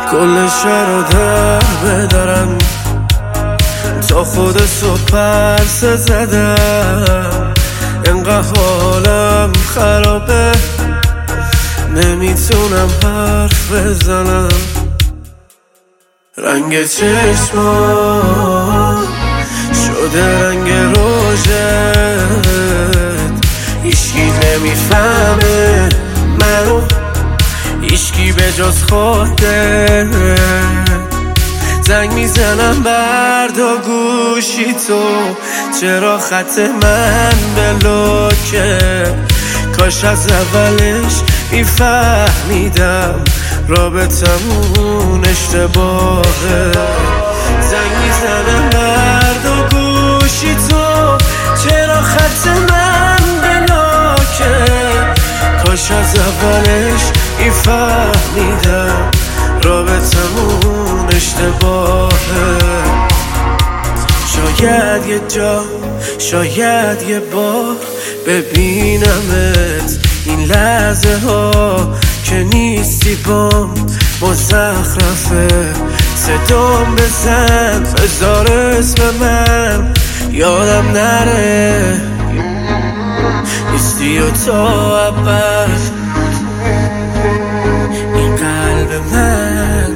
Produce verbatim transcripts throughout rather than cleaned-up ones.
کل شهر در بدارم تا خود صبح پرس زدم. انقدر حالم خرابه نمیتونم حرف بزنم. رنگ چشمان شده رنگ روژت، هیچکی نمیفهمه منو، هیچکی به جز خودت. زنگ میزنم بردا گوشی تو، چرا خط من بلوکه؟ کاش از اولش میفهمیدم رابطمون اشتباهه. زنگ میزنم بردا گوشی تو، چرا خط من بلوکه؟ کاش از اولش میفهمیدم رابطمون اشتباهه. شاید یه جا، شاید یه بار ببینمت این لحظه ها که نیستی بام مزخرفه. صدام بزن بذار اسم من یادم نره، نیستی و تا اول این قلب من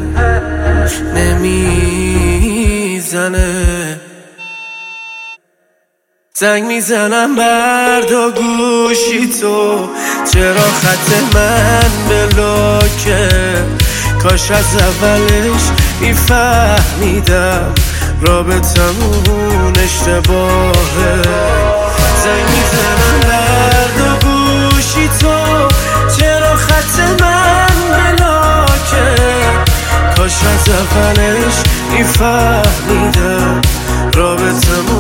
نمیزنه. زنگ میزنم بردا گوشی تو، چرا خط من بلوکه؟ کاش از اولش میفهمیدم رابطمون اشتباهه. زنگ میزنم بردا گوشی تو، چرا خط من بلوکه؟ کاش از اولش میفهمیدم رابطمون